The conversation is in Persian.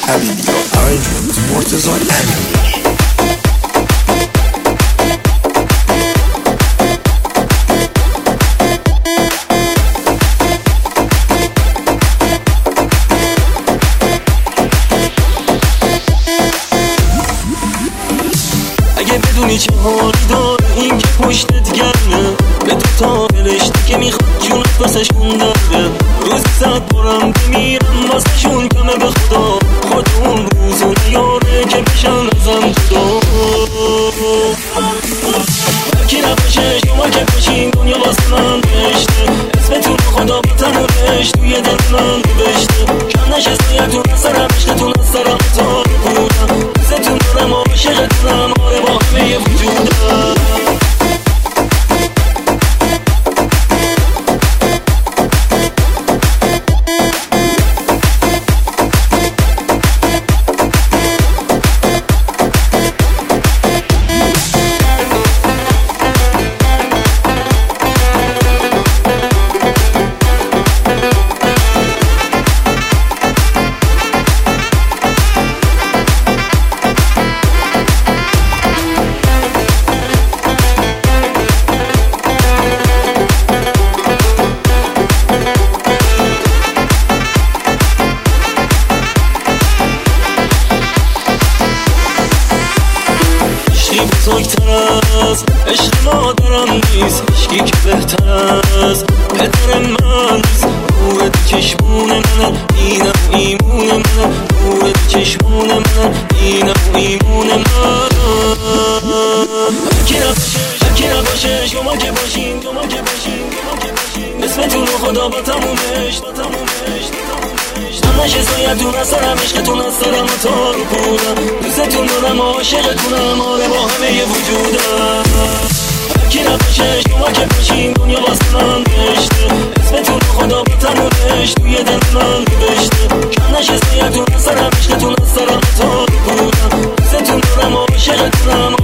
حبیبی یا arrangement مرتضی امینی. اگه بدونی چه حالی داره این که پشتت گرمه، به تو تا فرشته که میخواد جونت واسهشون داره. روزی صد بارم بمیرم واسهشون کمه به خدا، خود اون روزو نیاره که بشن ازم جدا. کی نباشه شما که باشین دنیا واسه من بهشته، اسمتون خدا با تنورش توی دل من نوشته. کم نشه سایتون از سرم عشقتون از سرم تا بودم، دوستتون دارم و عاشقتونم آره با همه وجودم. بزرگتر از عشق مادرم نیست، عشقی که بهتر از پدر من نیست. نور تو چشمون منه، اینم و ایمون منه، نور تو چشمون منه، اینم و ایمون منه. هرکی نباشه شما که باشین، شما که باشین، اسمتون رو خدا با تمومش هم نشه سایتون از سرم عشقتون از سرم و تا رو بودم. دوستتون دارم و عاشقتونم آره با همه وجودم. هرکی نباشه شما که باشین دنیا واسه من بهشته، اسمتون رو خدا با تمومش توی دل من نوشته. کم نشه سایتون از سرم عشقتون از سرم و تا رو بودم. دوستتون دارم و عاشقتونم